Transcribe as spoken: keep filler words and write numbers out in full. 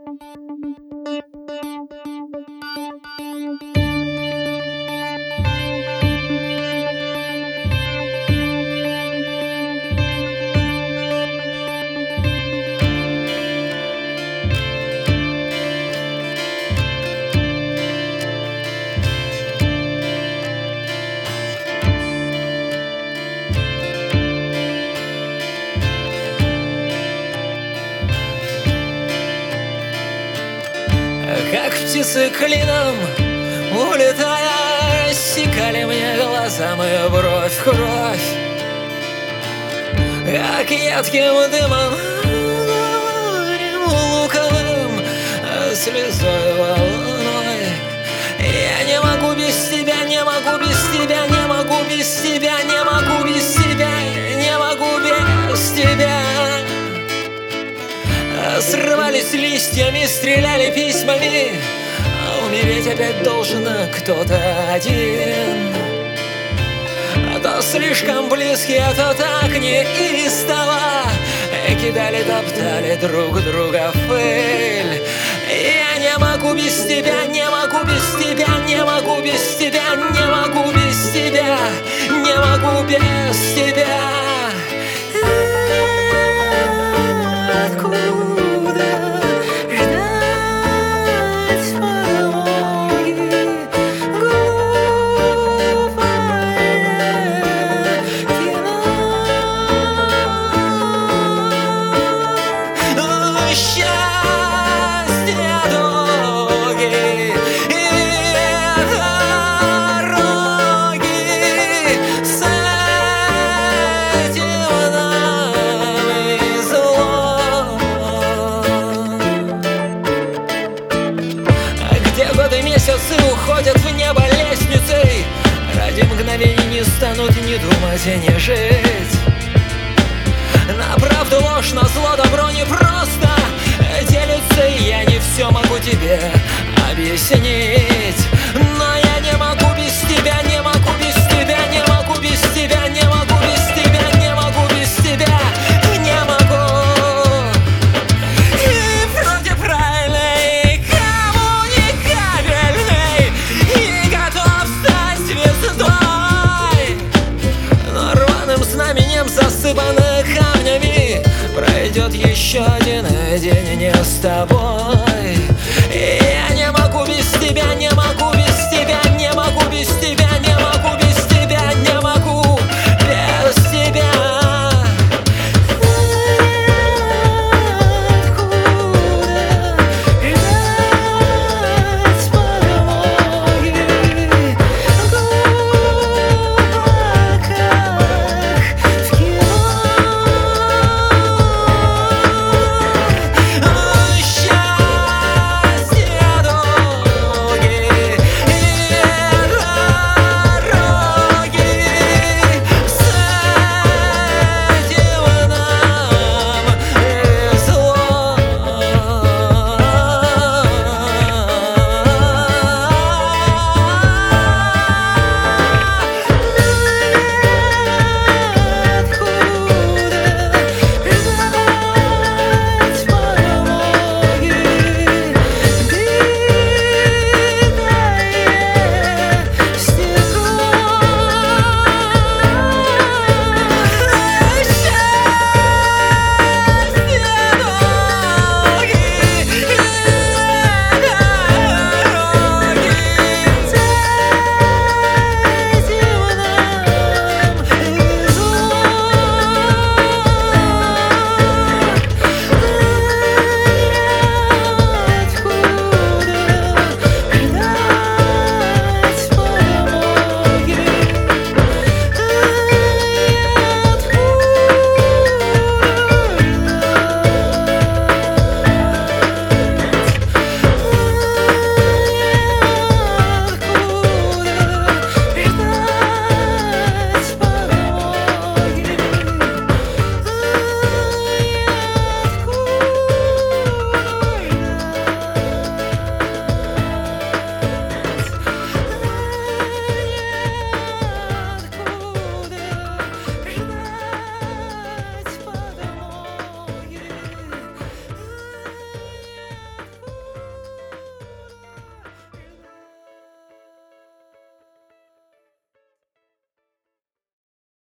Как птицы клином, улетая, рассекали мне глаза мою бровь в кровь. Как едким дымом, горем луковым, слезой волной. Я не могу без тебя, не могу без тебя, не могу без тебя, не могу без тебя, не могу без тебя. Срывались листьями, стреляли письмами, а умереть опять должен кто-то один. А то слишком близкие, а то так неистово кидали, топтали друг друга в пыль. Я не могу без тебя, не могу без тебя, не могу без тебя, не могу без тебя, не могу без тебя. Месяцы уходят в небо лестницей, ради мгновений не станут ни думать и не жить. На правду, ложь, на зло, добро не просто делится, и я не все могу тебе объяснить. Но я не могу без тебя, не могу без тебя, не могу без тебя, не могу без тебя, не могу без тебя, не могу. Засыпанных камнями пройдет еще один день не с тобой. И я не могу без тебя, не могу без